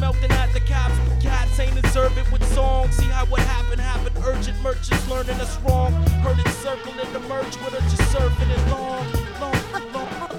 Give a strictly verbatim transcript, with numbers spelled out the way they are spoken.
melting at the caps. Cats ain't deserve it with songs. See how what happened happened. Urgent merchants learning us wrong. Heard it circle in the merge with her, just surfing it long, long, long.